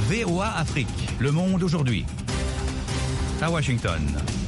VOA Afrique, le monde aujourd'hui. À Washington.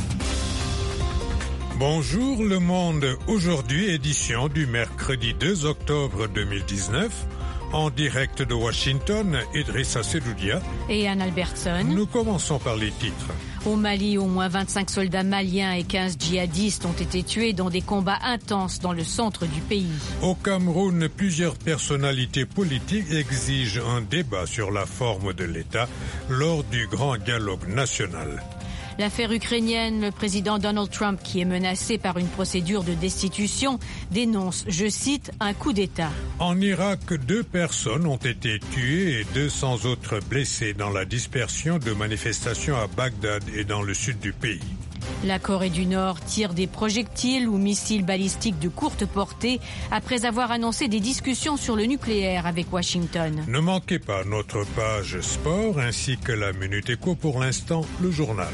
Bonjour le monde, aujourd'hui édition du mercredi 2 octobre 2019. En direct de Washington, Idrissa Sedoudia et Anne Albertson. Nous commençons par les titres. Au Mali, au moins 25 soldats maliens et 15 djihadistes ont été tués dans des combats intenses dans le centre du pays. Au Cameroun, plusieurs personnalités politiques exigent un débat sur la forme de l'État lors du grand dialogue national. L'affaire ukrainienne, le président Donald Trump, qui est menacé par une procédure de destitution, dénonce, je cite, un coup d'État. En Irak, 2 personnes ont été tuées et 200 autres blessées dans la dispersion de manifestations à Bagdad et dans le sud du pays. La Corée du Nord tire des projectiles ou missiles balistiques de courte portée après avoir annoncé des discussions sur le nucléaire avec Washington. Ne manquez pas notre page sport ainsi que la Minute Éco. Pour l'instant, le journal.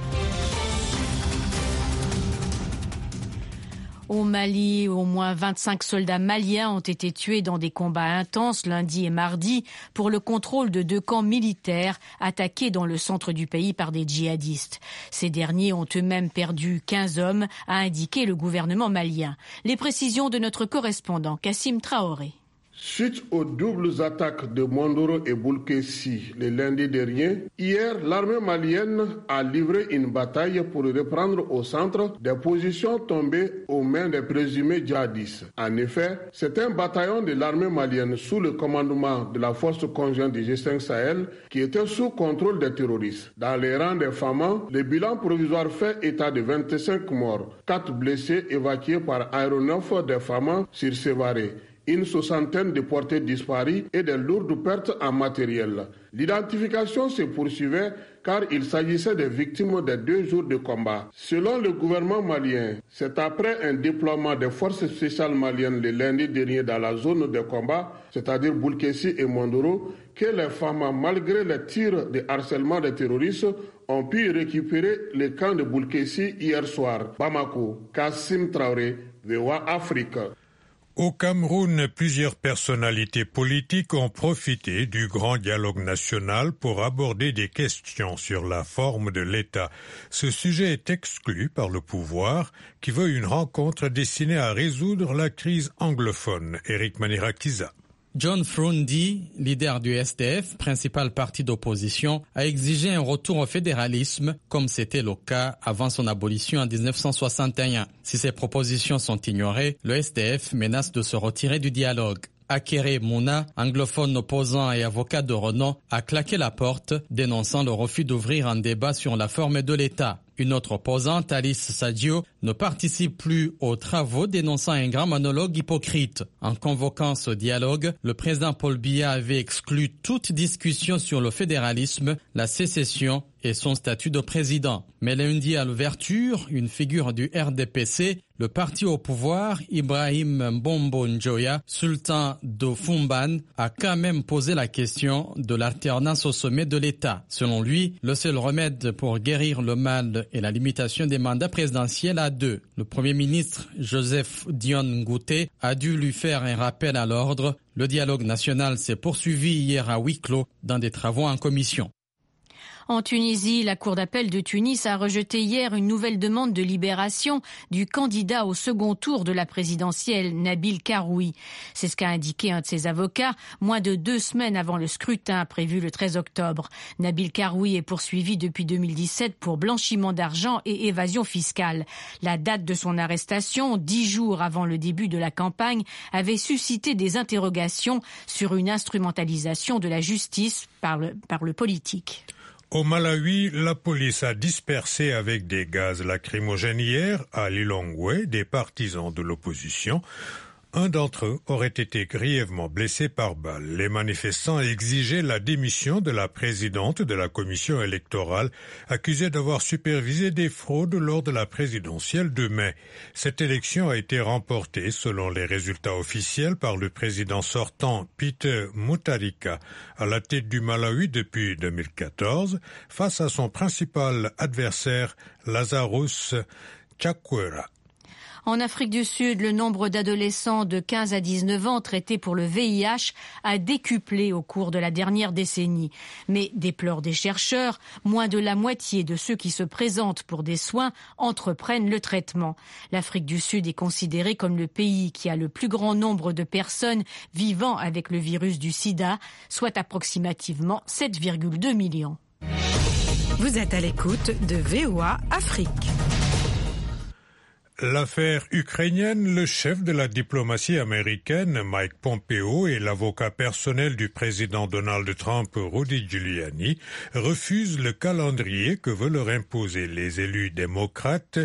Au Mali, au moins 25 soldats maliens ont été tués dans des combats intenses lundi et mardi pour le contrôle de 2 camps militaires attaqués dans le centre du pays par des djihadistes. Ces derniers ont eux-mêmes perdu 15 hommes, a indiqué le gouvernement malien. Les précisions de notre correspondant Kassim Traoré. Suite aux doubles attaques de Mondoro et Boulkessi le lundi dernier, hier, l'armée malienne a livré une bataille pour reprendre au centre des positions tombées aux mains des présumés djihadistes. En effet, c'est un bataillon de l'armée malienne sous le commandement de la force conjointe du G5 Sahel qui était sous contrôle des terroristes. Dans les rangs des FAMA, le bilan provisoire fait état de 25 morts, 4 blessés évacués par aéronef des FAMA sur Sévaré, une soixantaine de portées disparues et de lourdes pertes en matériel. L'identification se poursuivait car il s'agissait des victimes des 2 jours de combat. Selon le gouvernement malien, c'est après un déploiement des forces spéciales maliennes le lundi dernier dans la zone de combat, c'est-à-dire Boulkessi et Mondoro, que les femmes, malgré les tirs de harcèlement des terroristes, ont pu récupérer le camp de Boulkessi hier soir. Bamako, Kassim Traoré, VOA Afrique. Au Cameroun, plusieurs personnalités politiques ont profité du grand dialogue national pour aborder des questions sur la forme de l'État. Ce sujet est exclu par le pouvoir qui veut une rencontre destinée à résoudre la crise anglophone. Eric Manirakiza. John Frundi, leader du SDF, principal parti d'opposition, a exigé un retour au fédéralisme, comme c'était le cas avant son abolition en 1961. Si ces propositions sont ignorées, le SDF menace de se retirer du dialogue. Akere Mouna, anglophone opposant et avocat de renom, a claqué la porte, dénonçant le refus d'ouvrir un débat sur la forme de l'État. Une autre opposante, Alice Sadio, ne participe plus aux travaux, dénonçant un grand monologue hypocrite. En convoquant ce dialogue, le président Paul Biya avait exclu toute discussion sur le fédéralisme, la sécession et son statut de président. Mais lundi à l'ouverture, une figure du RDPC, le parti au pouvoir, Ibrahim Mbombo Njoya, sultan de Fumban, a quand même posé la question de l'alternance au sommet de l'État. Selon lui, le seul remède pour guérir le mal et la limitation des mandats présidentiels à 2. Le Premier ministre Joseph Dion Ngouté a dû lui faire un rappel à l'ordre. Le dialogue national s'est poursuivi hier à huis clos dans des travaux en commission. En Tunisie, la Cour d'appel de Tunis a rejeté hier une nouvelle demande de libération du candidat au second tour de la présidentielle, Nabil Karoui. C'est ce qu'a indiqué un de ses avocats, moins de 2 semaines avant le scrutin prévu le 13 octobre. Nabil Karoui est poursuivi depuis 2017 pour blanchiment d'argent et évasion fiscale. La date de son arrestation, 10 jours avant le début de la campagne, avait suscité des interrogations sur une instrumentalisation de la justice par le politique. Au Malawi, la police a dispersé avec des gaz lacrymogènes hier à Lilongwe des partisans de l'opposition. Un d'entre eux aurait été grièvement blessé par balle. Les manifestants exigeaient la démission de la présidente de la commission électorale, accusée d'avoir supervisé des fraudes lors de la présidentielle de mai. Cette élection a été remportée, selon les résultats officiels, par le président sortant Peter Mutharika, à la tête du Malawi depuis 2014, face à son principal adversaire Lazarus Chakwera. En Afrique du Sud, le nombre d'adolescents de 15 à 19 ans traités pour le VIH a décuplé au cours de la dernière décennie. Mais, déplorent des chercheurs, moins de la moitié de ceux qui se présentent pour des soins entreprennent le traitement. L'Afrique du Sud est considérée comme le pays qui a le plus grand nombre de personnes vivant avec le virus du sida, soit approximativement 7,2 millions. Vous êtes à l'écoute de VOA Afrique. L'affaire ukrainienne, le chef de la diplomatie américaine, Mike Pompeo, et l'avocat personnel du président Donald Trump, Rudy Giuliani, refusent le calendrier que veulent leur imposer les élus démocrates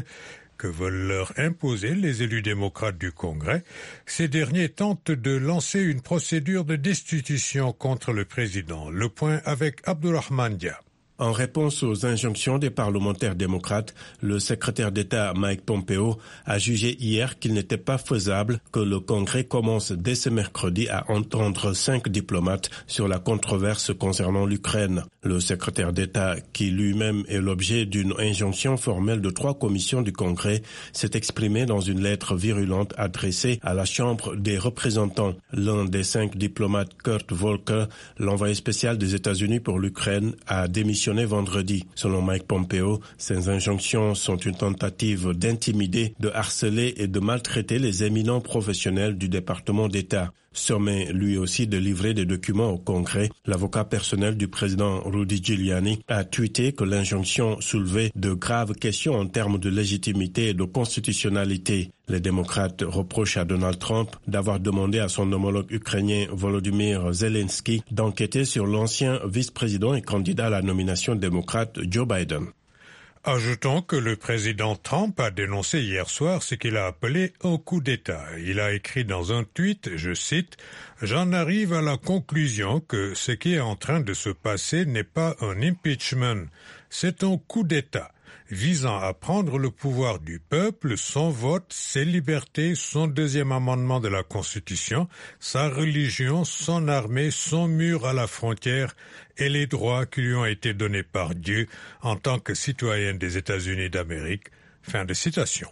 du Congrès. Ces derniers tentent de lancer une procédure de destitution contre le président. Le point avec Abdulrahman Dia. En réponse aux injonctions des parlementaires démocrates, le secrétaire d'État Mike Pompeo a jugé hier qu'il n'était pas faisable que le Congrès commence dès ce mercredi à entendre 5 diplomates sur la controverse concernant l'Ukraine. Le secrétaire d'État, qui lui-même est l'objet d'une injonction formelle de 3 commissions du Congrès, s'est exprimé dans une lettre virulente adressée à la Chambre des représentants. L'un des 5 diplomates, Kurt Volker, l'envoyé spécial des États-Unis pour l'Ukraine, a démissionné vendredi. Selon Mike Pompeo, ces injonctions sont une tentative d'intimider, de harceler et de maltraiter les éminents professionnels du département d'État. Sommé lui aussi de livrer des documents au Congrès, l'avocat personnel du président Rudy Giuliani a tweeté que l'injonction soulevait de graves questions en termes de légitimité et de constitutionnalité. Les démocrates reprochent à Donald Trump d'avoir demandé à son homologue ukrainien Volodymyr Zelensky d'enquêter sur l'ancien vice-président et candidat à la nomination démocrate Joe Biden. Ajoutons que le président Trump a dénoncé hier soir ce qu'il a appelé un coup d'État. Il a écrit dans un tweet, je cite, « J'en arrive à la conclusion que ce qui est en train de se passer n'est pas un impeachment, c'est un coup d'État. » visant à prendre le pouvoir du peuple, son vote, ses libertés, son deuxième amendement de la Constitution, sa religion, son armée, son mur à la frontière et les droits qui lui ont été donnés par Dieu en tant que citoyen des États-Unis d'Amérique. Fin de citation.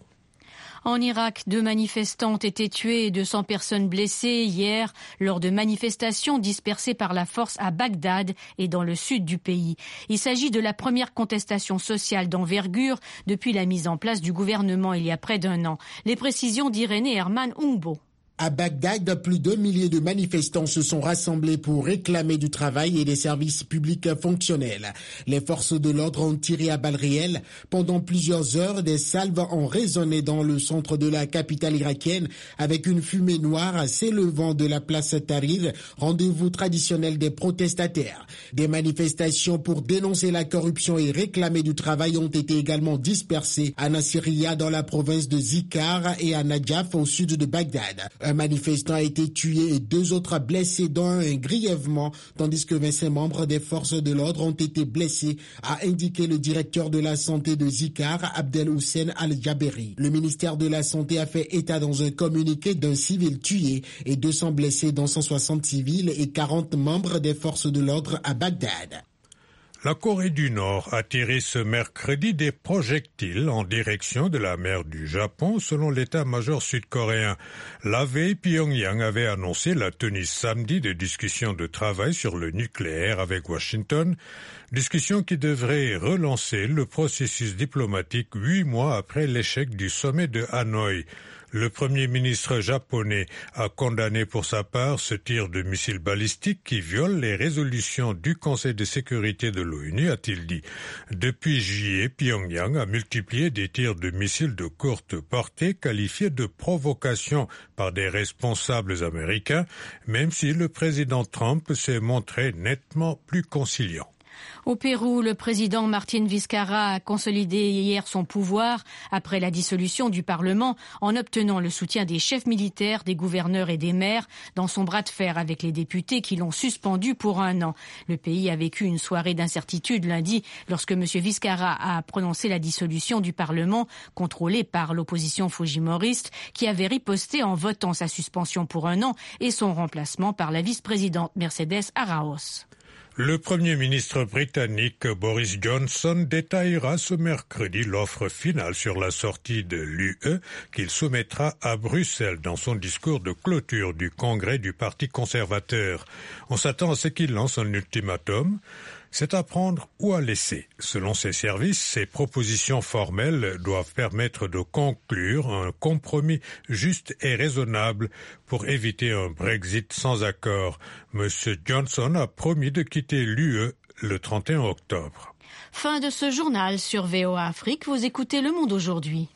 En Irak, 2 manifestants ont été tués et 200 personnes blessées hier lors de manifestations dispersées par la force à Bagdad et dans le sud du pays. Il s'agit de la première contestation sociale d'envergure depuis la mise en place du gouvernement il y a près d'1 an. Les précisions d'Irénée Herman Ungbo. À Bagdad, plus d'1 millier de manifestants se sont rassemblés pour réclamer du travail et des services publics fonctionnels. Les forces de l'ordre ont tiré à balles réelles. Pendant plusieurs heures, des salves ont résonné dans le centre de la capitale irakienne avec une fumée noire s'élevant de la place Tahrir, rendez-vous traditionnel des protestataires. Des manifestations pour dénoncer la corruption et réclamer du travail ont été également dispersées à Nasiriyah dans la province de Zikar et à Najaf au sud de Bagdad. Un manifestant a été tué et 2 autres blessés, dont un grièvement, tandis que 25 membres des forces de l'ordre ont été blessés, a indiqué le directeur de la santé de Zikar, Abdel Hussein Al-Jaberi. Le ministère de la Santé a fait état dans un communiqué d'un civil tué et 200 blessés, dont 160 civils et 40 membres des forces de l'ordre à Bagdad. La Corée du Nord a tiré ce mercredi des projectiles en direction de la mer du Japon, selon l'état-major sud-coréen. La veille, Pyongyang avait annoncé la tenue samedi de discussions de travail sur le nucléaire avec Washington, discussions qui devraient relancer le processus diplomatique 8 mois après l'échec du sommet de Hanoï. Le Premier ministre japonais a condamné pour sa part ce tir de missiles balistiques qui viole les résolutions du Conseil de sécurité de l'ONU, a-t-il dit. Depuis juillet, Pyongyang a multiplié des tirs de missiles de courte portée qualifiés de provocation par des responsables américains, même si le président Trump s'est montré nettement plus conciliant. Au Pérou, le président Martín Vizcarra a consolidé hier son pouvoir après la dissolution du Parlement en obtenant le soutien des chefs militaires, des gouverneurs et des maires dans son bras de fer avec les députés qui l'ont suspendu pour 1 an. Le pays a vécu une soirée d'incertitude lundi lorsque M. Vizcarra a prononcé la dissolution du Parlement contrôlé par l'opposition fujimoriste qui avait riposté en votant sa suspension pour 1 an et son remplacement par la vice-présidente Mercedes Arauz. Le Premier ministre britannique Boris Johnson détaillera ce mercredi l'offre finale sur la sortie de l'UE qu'il soumettra à Bruxelles dans son discours de clôture du congrès du Parti conservateur. On s'attend à ce qu'il lance un ultimatum. C'est à prendre ou à laisser. Selon ses services, ces propositions formelles doivent permettre de conclure un compromis juste et raisonnable pour éviter un Brexit sans accord. Monsieur Johnson a promis de quitter l'UE le 31 octobre. Fin de ce journal sur VOA Afrique. Vous écoutez Le Monde aujourd'hui.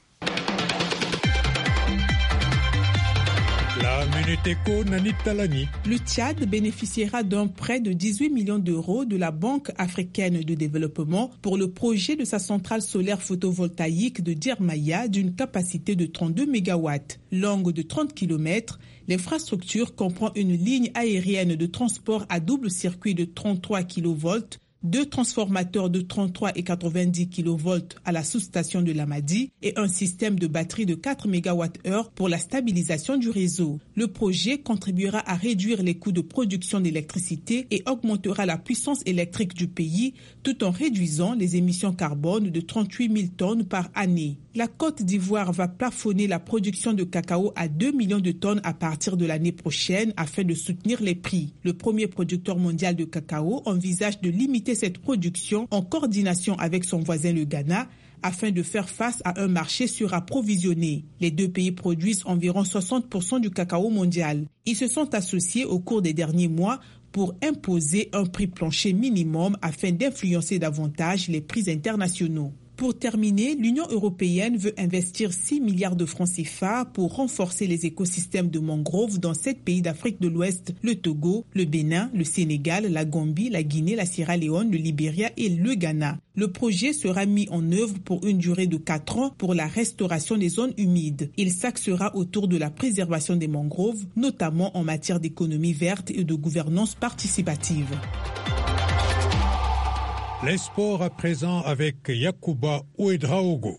La Minute Éco, Nani Talani. Le Tchad bénéficiera d'un prêt de 18 millions d'euros de la Banque africaine de développement pour le projet de sa centrale solaire photovoltaïque de Dirmaya d'une capacité de 32 MW. Longue de 30 km, l'infrastructure comprend une ligne aérienne de transport à double circuit de 33 kV, 2 transformateurs de 33 et 90 kV à la sous-station de Lamadi et un système de batterie de 4 MWh pour la stabilisation du réseau. Le projet contribuera à réduire les coûts de production d'électricité et augmentera la puissance électrique du pays tout en réduisant les émissions carbone de 38 000 tonnes par année. La Côte d'Ivoire va plafonner la production de cacao à 2 millions de tonnes à partir de l'année prochaine afin de soutenir les prix. Le premier producteur mondial de cacao envisage de limiter cette production en coordination avec son voisin le Ghana afin de faire face à un marché surapprovisionné. Les deux pays produisent environ 60% du cacao mondial. Ils se sont associés au cours des derniers mois pour imposer un prix plancher minimum afin d'influencer davantage les prix internationaux. Pour terminer, l'Union européenne veut investir 6 milliards de francs CFA pour renforcer les écosystèmes de mangroves dans 7 pays d'Afrique de l'Ouest, le Togo, le Bénin, le Sénégal, la Gambie, la Guinée, la Sierra Leone, le Libéria et le Ghana. Le projet sera mis en œuvre pour une durée de 4 ans pour la restauration des zones humides. Il s'axera autour de la préservation des mangroves, notamment en matière d'économie verte et de gouvernance participative. Les sports à présent avec Yacouba Ouedraogo.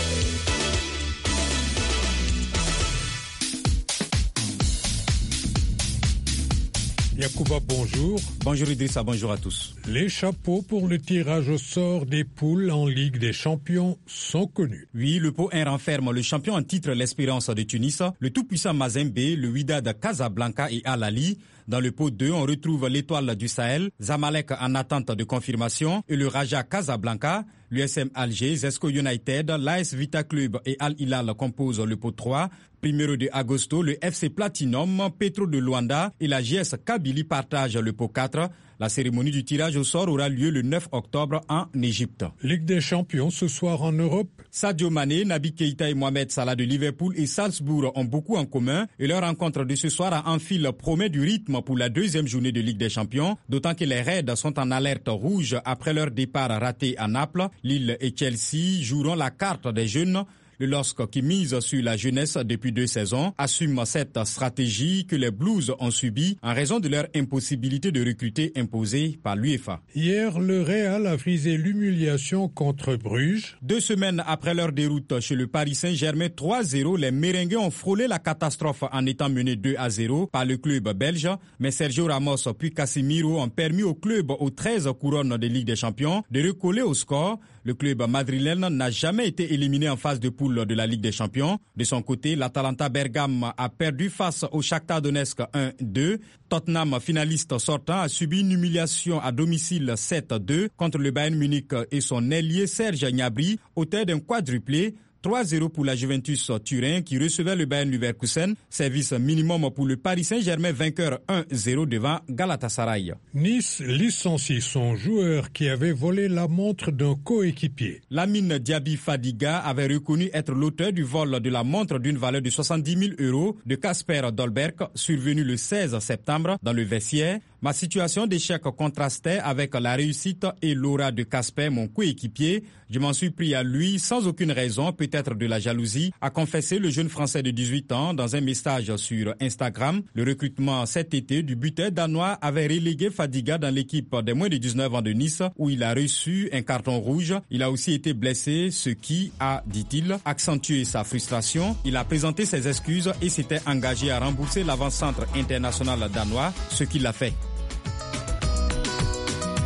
Yacouba, bonjour. Bonjour Idrissa, bonjour à tous. Les chapeaux pour le tirage au sort des poules en Ligue des Champions sont connus. Oui, le pot 1 renferme le champion en titre l'Espérance de Tunis, le tout-puissant Mazembe, le Wydad Casablanca et Al Ahly. Dans le pot 2, on retrouve l'Étoile du Sahel, Zamalek en attente de confirmation et le Raja Casablanca. L'USM Alger, Zesco United, l'AS Vita Club et Al Hilal composent le pot 3. Primero de Agosto, le FC Platinum, Petro de Luanda et la JS Kabylie partagent le pot 4. La cérémonie du tirage au sort aura lieu le 9 octobre en Égypte. Ligue des Champions ce soir en Europe. Sadio Mané, Naby Keïta et Mohamed Salah de Liverpool et Salzbourg ont beaucoup en commun et leur rencontre de ce soir à Anfield promet du rythme pour la deuxième journée de Ligue des Champions, d'autant que les Reds sont en alerte rouge après leur départ raté à Naples. Lille et Chelsea joueront la carte des jeunes. Le LOSC, qui mise sur la jeunesse depuis 2 saisons, assume cette stratégie que les Blues ont subie en raison de leur impossibilité de recruter imposée par l'UEFA. Hier, le Real a frisé l'humiliation contre Bruges. 2 semaines après leur déroute chez le Paris Saint-Germain 3-0, les Merengues ont frôlé la catastrophe en étant menés 2-0 par le club belge. Mais Sergio Ramos puis Casemiro ont permis au club aux 13 couronnes de Ligue des Champions de recoller au score. Le club madrilène n'a jamais été éliminé en phase de poule de la Ligue des Champions. De son côté, l'Atalanta Bergame a perdu face au Shakhtar Donetsk 1-2. Tottenham, finaliste sortant, a subi une humiliation à domicile 7-2 contre le Bayern Munich et son ailier Serge Gnabry, auteur d'un quadruplé. 3-0 pour la Juventus Turin qui recevait le Bayern Leverkusen. Service minimum pour le Paris Saint-Germain vainqueur 1-0 devant Galatasaray. Nice licencie son joueur qui avait volé la montre d'un coéquipier. Lamine Diaby Fadiga avait reconnu être l'auteur du vol de la montre d'une valeur de 70 000 € de Casper Dolberg survenu le 16 septembre dans le vestiaire. Ma situation d'échec contrastait avec la réussite et l'aura de Casper, mon coéquipier. Je m'en suis pris à lui sans aucune raison, peut-être de la jalousie, a confessé le jeune Français de 18 ans dans un message sur Instagram. Le recrutement cet été du buteur danois avait relégué Fadiga dans l'équipe des moins de 19 ans de Nice où il a reçu un carton rouge. Il a aussi été blessé, ce qui a, dit-il, accentué sa frustration. Il a présenté ses excuses et s'était engagé à rembourser l'avant-centre international danois, ce qu'il a fait.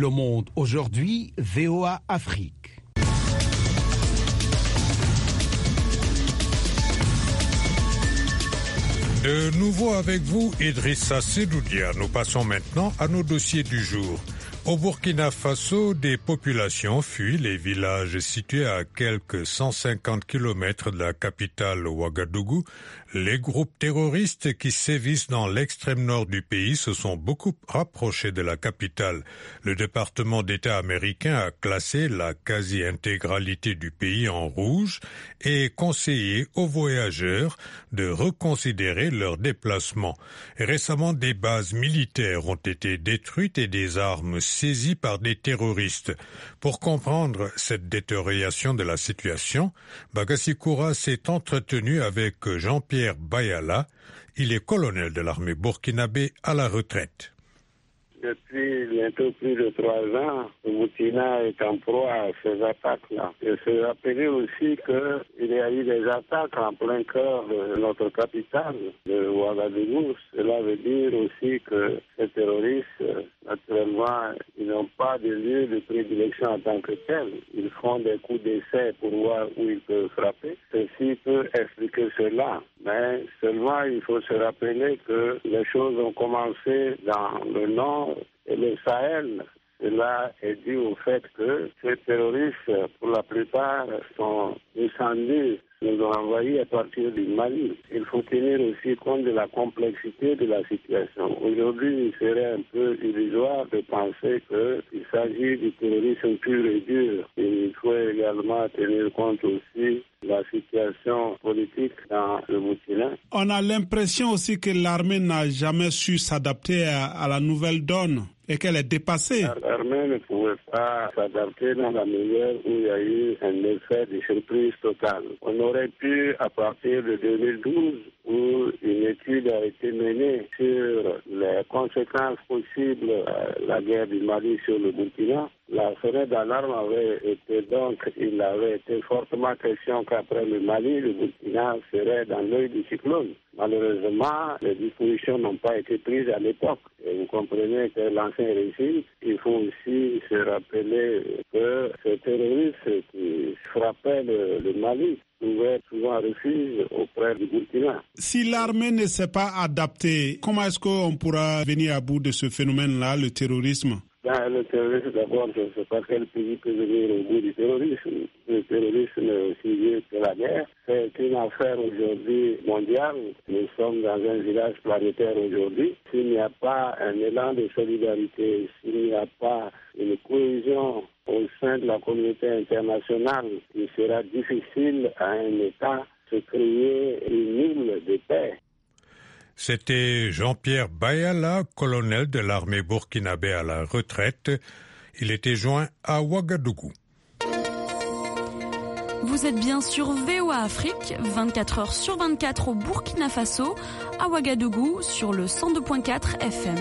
Le Monde aujourd'hui, VOA Afrique. De nouveau avec vous, Idrissa Sedoudia. Nous passons maintenant à nos dossiers du jour. Au Burkina Faso, des populations fuient les villages situés à quelques 150 km de la capitale Ouagadougou. Les groupes terroristes qui sévissent dans l'extrême nord du pays se sont beaucoup rapprochés de la capitale. Le département d'État américain a classé la quasi-intégralité du pays en rouge et conseillé aux voyageurs de reconsidérer leur déplacement. Récemment, des bases militaires ont été détruites et des armes saisies par des terroristes. Pour comprendre cette détérioration de la situation, Bagassi Koura s'est entretenu avec Jean-Pierre Bayala. Il est colonel de l'armée burkinabé à la retraite. Depuis bientôt plus de 3 ans, le Burkina est en proie à ces attaques-là. Il se rappeler aussi qu'il y a eu des attaques en plein cœur de notre capitale, de Ouagadougou. Cela veut dire aussi que ces terroristes, naturellement, ils n'ont pas de lieu de prédilection en tant que tel. Ils font des coups d'essai pour voir où ils peuvent frapper. Ceci peut expliquer cela. Mais seulement, il faut se rappeler que les choses ont commencé dans le nord et le Sahel. Cela est dû au fait que ces terroristes, pour la plupart, sont descendus, nous ont envahis à partir du Mali. Il faut tenir aussi compte de la complexité de la situation. Aujourd'hui, il serait un peu illusoire de penser qu'il s'agit du terrorisme pur et dur. Et il faut également tenir compte aussi de la situation politique dans le Burkina. On a l'impression aussi que l'armée n'a jamais su s'adapter à la nouvelle donne et qu'elle est dépassée. L'armée ne pouvait pas s'adapter dans la mesure où il y a eu un effet de surprise totale. On aurait pu, à partir de 2012, où une étude a été menée sur les conséquences possibles de la guerre du Mali sur le Burkina, la sonnette d'alarme avait été donc, il avait été fortement question qu'après le Mali, le Burkina serait dans l'œil du cyclone. Malheureusement, les dispositions n'ont pas été prises à l'époque. Et vous comprenez que l'ancien régime, il faut aussi se rappeler que ces terroristes qui frappaient le Mali trouvaient souvent refuge auprès du Burkina. Si l'armée ne s'est pas adaptée, comment est-ce qu'on pourra venir à bout de ce phénomène-là, le terrorisme? Le terrorisme, d'abord, je ne sais pas quel pays peut venir au bout du terrorisme. Le terrorisme, si vieux que la guerre, c'est une affaire aujourd'hui mondiale. Nous sommes dans un village planétaire aujourd'hui. S'il n'y a pas un élan de solidarité, s'il n'y a pas une cohésion au sein de la communauté internationale, il sera difficile à un État de créer une île de paix. C'était Jean-Pierre Bayala, colonel de l'armée burkinabé à la retraite. Il était joint à Ouagadougou. Vous êtes bien sur VOA Afrique, 24 heures sur 24 au Burkina Faso, à Ouagadougou sur le 102.4 FM.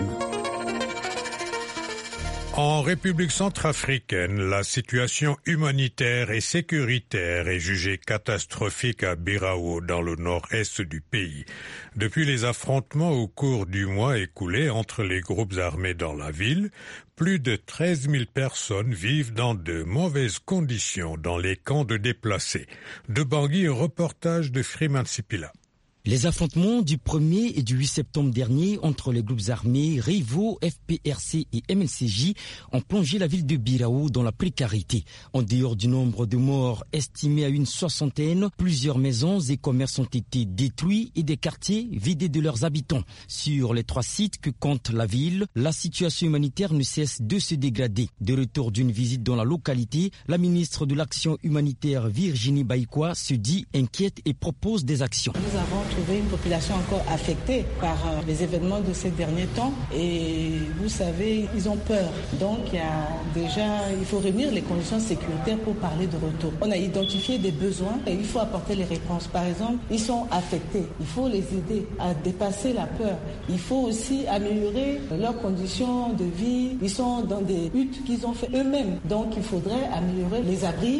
En République centrafricaine, la situation humanitaire et sécuritaire est jugée catastrophique à Birao, dans le nord-est du pays. Depuis les affrontements au cours du mois écoulé entre les groupes armés dans la ville, plus de 13 000 personnes vivent dans de mauvaises conditions dans les camps de déplacés. De Bangui, un reportage de Freeman Sipila. Les affrontements du 1er et du 8 septembre dernier entre les groupes armés rivaux FPRC et MLCJ ont plongé la ville de Birao dans la précarité. En dehors du nombre de morts estimé à une 60aine, plusieurs maisons et commerces ont été détruits et des quartiers vidés de leurs habitants. Sur les 3 sites que compte la ville, la situation humanitaire ne cesse de se dégrader. De retour d'une visite dans la localité, la ministre de l'Action humanitaire Virginie Baïkoua se dit inquiète et propose des actions. Nous avons trouvé une population encore affectée par les événements de ces derniers temps et vous savez, ils ont peur. Donc il faut réunir les conditions sécuritaires pour parler de retour. On a identifié des besoins et il faut apporter les réponses. Par exemple, ils sont affectés. Il faut les aider à dépasser la peur. Il faut aussi améliorer leurs conditions de vie. Ils sont dans des huttes qu'ils ont fait eux-mêmes. Donc il faudrait améliorer les abris.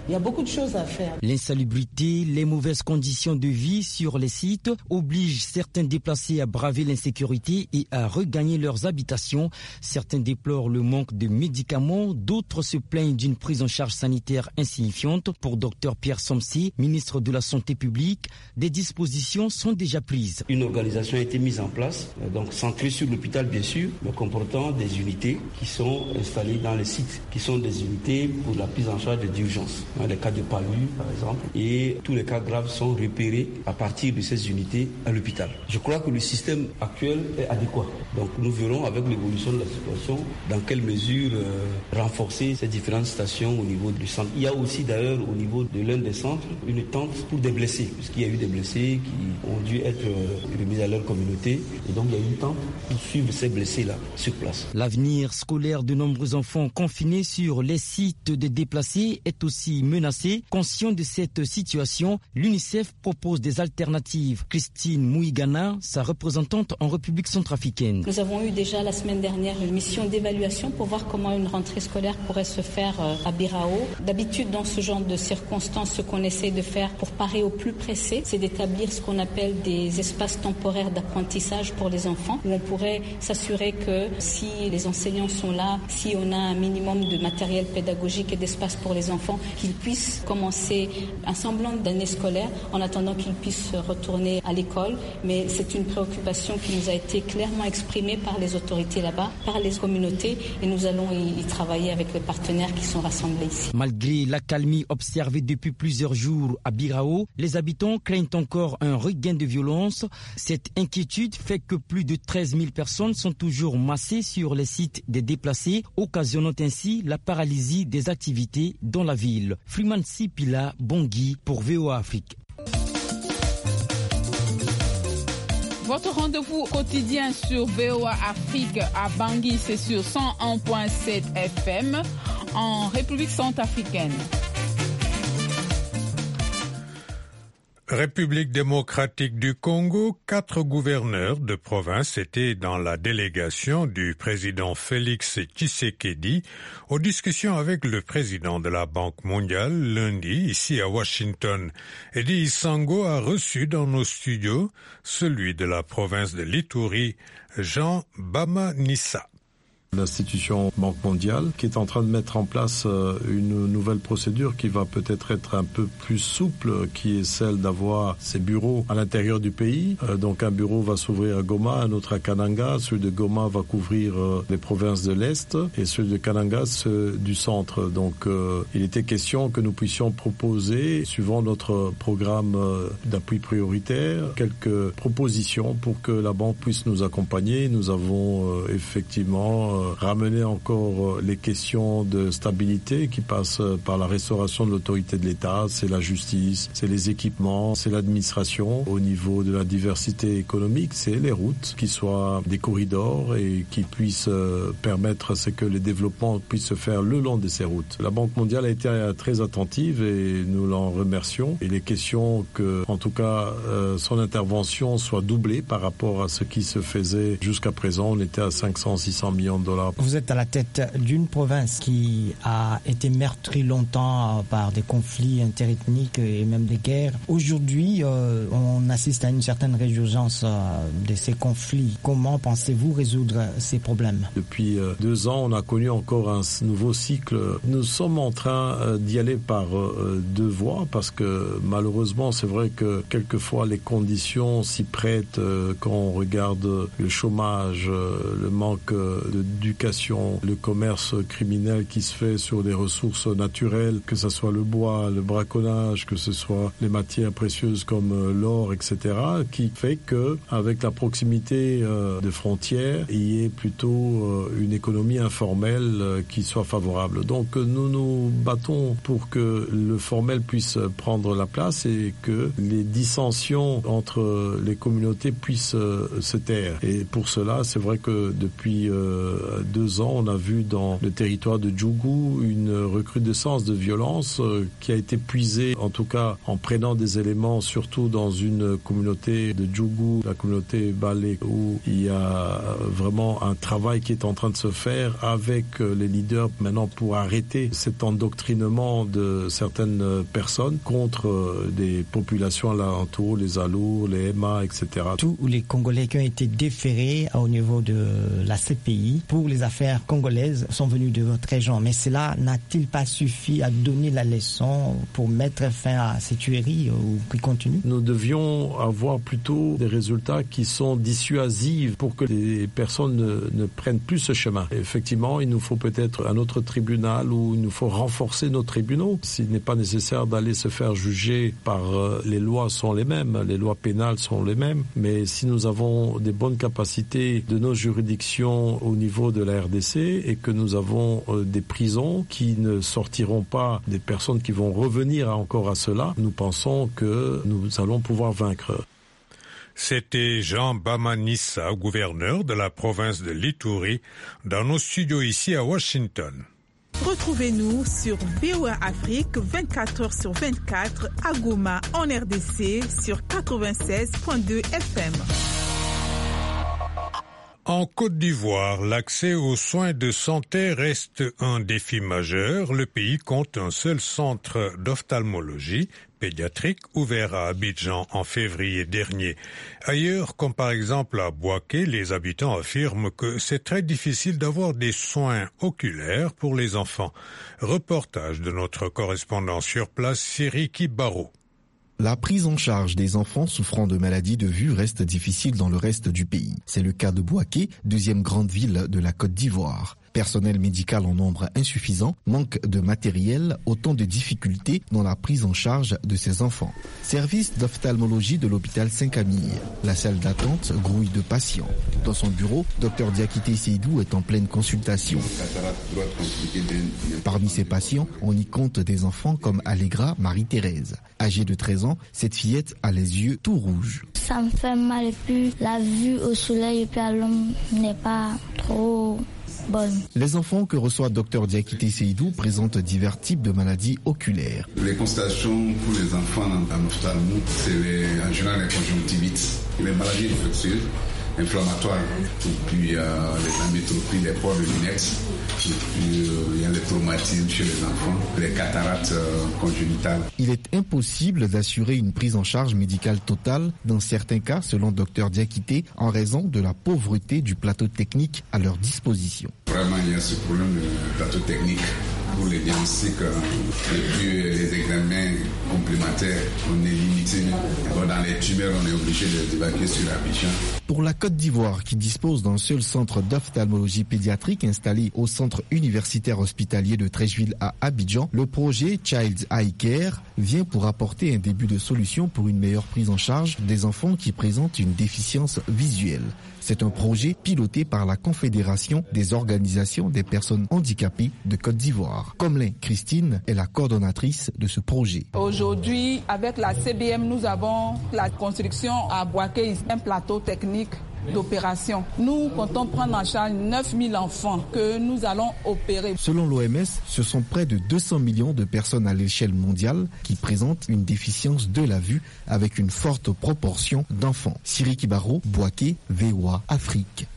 Il y a beaucoup de choses à faire. L'insalubrité, les mauvaises conditions de vie sur les sites obligent certains déplacés à braver l'insécurité et à regagner leurs habitations. Certains déplorent le manque de médicaments, d'autres se plaignent d'une prise en charge sanitaire insignifiante. Pour Dr Pierre Somsi, ministre de la Santé publique, des dispositions sont déjà prises. Une organisation a été mise en place, donc centrée sur l'hôpital bien sûr, mais comportant des unités qui sont installées dans les sites, qui sont des unités pour la prise en charge d'urgence. Dans les cas de palu par exemple, et tous les cas graves sont repérés à partir de ces unités à l'hôpital. Je crois que le système actuel est adéquat. Donc nous verrons avec l'évolution de la situation dans quelle mesure renforcer ces différentes stations au niveau du centre. Il y a aussi d'ailleurs au niveau de l'un des centres une tente pour des blessés, puisqu'il y a eu des blessés qui ont dû être remis à leur communauté. Et donc il y a une tente pour suivre ces blessés-là sur place. L'avenir scolaire de nombreux enfants confinés sur les sites des déplacés est aussi menacé. Conscient de cette situation, l'UNICEF propose des alternatives. Christine Mouigana, sa représentante en République centrafricaine. Nous avons eu déjà la semaine dernière une mission d'évaluation pour voir comment une rentrée scolaire pourrait se faire à Birao. D'habitude, dans ce genre de circonstances, ce qu'on essaie de faire pour parer au plus pressé, c'est d'établir ce qu'on appelle des espaces temporaires d'apprentissage pour les enfants, où on pourrait s'assurer que si les enseignants sont là, si on a un minimum de matériel pédagogique et d'espace pour les enfants, qu'ils puissent commencer un semblant d'année scolaire en attendant qu'ils puissent retourner à l'école. Mais c'est une préoccupation qui nous a été clairement exprimée par les autorités là-bas, par les communautés, et nous allons y travailler avec les partenaires qui sont rassemblés ici. Malgré l'accalmie observée depuis plusieurs jours à Birao, les habitants craignent encore un regain de violence. Cette inquiétude fait que plus de 13 000 personnes sont toujours massées sur les sites des déplacés, occasionnant ainsi la paralysie des activités dans la ville. Freeman Sipila, Bangui pour VOA Afrique. Votre rendez-vous quotidien sur VOA Afrique à Bangui, c'est sur 101.7 FM en République centrafricaine. République démocratique du Congo, 4 gouverneurs de province étaient dans la délégation du président Félix Tshisekedi aux discussions avec le président de la Banque mondiale lundi ici à Washington. Eddie Isango a reçu dans nos studios celui de la province de l'Ituri, Jean Bamanissa. L'institution Banque mondiale qui est en train de mettre en place une nouvelle procédure qui va peut-être être un peu plus souple, qui est celle d'avoir ses bureaux à l'intérieur du pays. Donc un bureau va s'ouvrir à Goma, un autre à Kananga. Celui de Goma va couvrir les provinces de l'Est et celui de Kananga ceux du centre. Donc il était question que nous puissions proposer, suivant notre programme d'appui prioritaire, quelques propositions pour que la banque puisse nous accompagner. Nous avons effectivement ramener encore les questions de stabilité qui passent par la restauration de l'autorité de l'État, c'est la justice, c'est les équipements, c'est l'administration. Au niveau de la diversité économique, c'est les routes qui soient des corridors et qui puissent permettre que les développements puissent se faire le long de ces routes. La Banque mondiale a été très attentive et nous l'en remercions. Et les questions que, en tout cas, son intervention soit doublée par rapport à ce qui se faisait jusqu'à présent. On était à 500-600 millions de $. Vous êtes à la tête d'une province qui a été meurtrie longtemps par des conflits interethniques et même des guerres. Aujourd'hui, on assiste à une certaine résurgence de ces conflits. Comment pensez-vous résoudre ces problèmes? Depuis 2 ans, on a connu encore un nouveau cycle. Nous sommes en train d'y aller par 2 voies parce que malheureusement, c'est vrai que quelquefois les conditions s'y prêtent quand on regarde le chômage, le manque d'éducation, le commerce criminel qui se fait sur des ressources naturelles, que ce soit le bois, le braconnage, que ce soit les matières précieuses comme l'or, etc., qui fait que avec la proximité de frontières, il y ait plutôt une économie informelle qui soit favorable. Donc nous nous battons pour que le formel puisse prendre la place et que les dissensions entre les communautés puissent se taire. Et pour cela, c'est vrai que depuis 2 ans, on a vu dans le territoire de Djougou une recrudescence de violence qui a été puisée, en tout cas en prenant des éléments, surtout dans une communauté de Djougou, la communauté Balé, où il y a vraiment un travail qui est en train de se faire avec les leaders maintenant pour arrêter cet endoctrinement de certaines personnes contre des populations alentour, les Alous, les Emma, etc. Tous les Congolais qui ont été déférés au niveau de la CPI pour les affaires congolaises sont venus de votre région. Mais cela n'a-t-il pas suffi à donner la leçon pour mettre fin à ces tueries ou qui continuent? Nous devions avoir plutôt des résultats qui sont dissuasifs pour que les personnes ne prennent plus ce chemin. Effectivement, il nous faut peut-être un autre tribunal où il nous faut renforcer nos tribunaux. S'il n'est pas nécessaire d'aller se faire juger par les lois sont les mêmes, les lois pénales sont les mêmes, mais si nous avons des bonnes capacités de nos juridictions au niveau de la RDC et que nous avons des prisons qui ne sortiront pas des personnes qui vont revenir encore à cela, nous pensons que nous allons pouvoir vaincre. C'était Jean Bamanissa, gouverneur de la province de l'Ituri, dans nos studios ici à Washington. Retrouvez-nous sur VOA Afrique 24h/24 à Goma en RDC sur 96.2 FM. En Côte d'Ivoire, l'accès aux soins de santé reste un défi majeur. Le pays compte un seul centre d'ophtalmologie pédiatrique ouvert à Abidjan en février dernier. Ailleurs, comme par exemple à Bouaké, les habitants affirment que c'est très difficile d'avoir des soins oculaires pour les enfants. Reportage de notre correspondant sur place, Siriki Baro. La prise en charge des enfants souffrant de maladies de vue reste difficile dans le reste du pays. C'est le cas de Bouaké, deuxième grande ville de la Côte d'Ivoire. Personnel médical en nombre insuffisant, manque de matériel, autant de difficultés dans la prise en charge de ces enfants. Service d'ophtalmologie de l'hôpital Saint-Camille. La salle d'attente grouille de patients. Dans son bureau, Dr Diakité Seydou est en pleine consultation. Parmi ces patients, on y compte des enfants comme Allegra Marie-Thérèse. Âgée de 13 ans, cette fillette a les yeux tout rouges. Ça me fait mal et puis la vue au soleil et puis à l'homme n'est pas trop bonne. Les enfants que reçoit Dr Diakité Seydou présentent divers types de maladies oculaires. Les consultations pour les enfants en ophtalmo, c'est en général les conjonctivites, les maladies infectieuses, inflammatoires, et puis les amétropies, les pores de lunettes, et puis il y a les traumatismes chez les enfants, les cataractes congénitales. Il est impossible d'assurer une prise en charge médicale totale dans certains cas, selon Dr Diakité, en raison de la pauvreté du plateau technique à leur disposition. Vraiment, il y a ce problème de plateau technique pour les diagnostics et puis les examens complémentaires, on est limité. Dans les tumeurs, on est obligé d'évacuer sur Abidjan. Pour la Côte d'Ivoire, qui dispose d'un seul centre d'ophtalmologie pédiatrique installé au centre universitaire hospitalier de Treichville à Abidjan, le projet Child's Eye Care vient pour apporter un début de solution pour une meilleure prise en charge des enfants qui présentent une déficience visuelle. C'est un projet piloté par la Confédération des organisations des personnes handicapées de Côte d'Ivoire. Comelin Christine est la coordonnatrice de ce projet. Aujourd'hui, avec la CBM, nous avons la construction à Bouaké, un plateau technique d'opération. Nous comptons prendre en charge 9000 enfants que nous allons opérer. Selon l'OMS, ce sont près de 200 millions de personnes à l'échelle mondiale qui présentent une déficience de la vue avec une forte proportion d'enfants. Siriki Baro, Bouaké, VOA Afrique.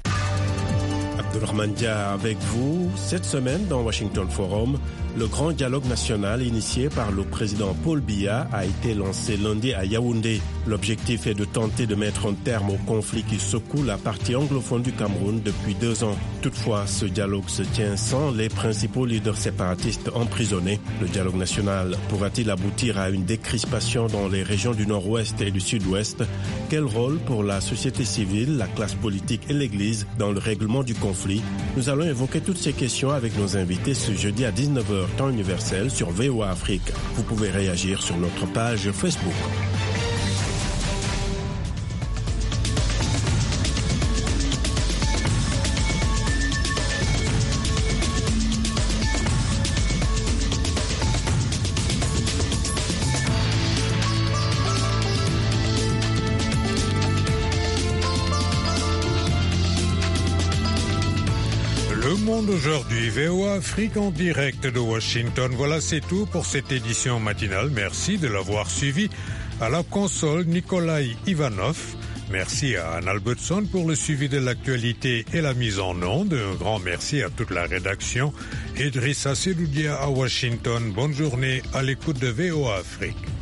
Abdourahmane Dia avec vous. Cette semaine, dans Washington Forum, le grand dialogue national initié par le président Paul Biya a été lancé lundi à Yaoundé. L'objectif est de tenter de mettre un terme au conflit qui secoue la partie anglophone du Cameroun depuis 2 ans. Toutefois, ce dialogue se tient sans les principaux leaders séparatistes emprisonnés. Le dialogue national pourra-t-il aboutir à une décrispation dans les régions du nord-ouest et du sud-ouest? Quel rôle pour la société civile, la classe politique et l'Église dans le règlement du conflit? Nous allons évoquer toutes ces questions avec nos invités ce jeudi à 19h temps universel sur VOA Afrique. Vous pouvez réagir sur notre page Facebook. l'édition d'aujourd'hui. VOA Afrique en direct de Washington. Voilà, c'est tout pour cette édition matinale. Merci de l'avoir suivi. À la console, Nikolai Ivanov. Merci à Anne Albertson pour le suivi de l'actualité et la mise en onde. Un grand merci à toute la rédaction. Idrissa Seloudia à Washington. Bonne journée à l'écoute de VOA Afrique.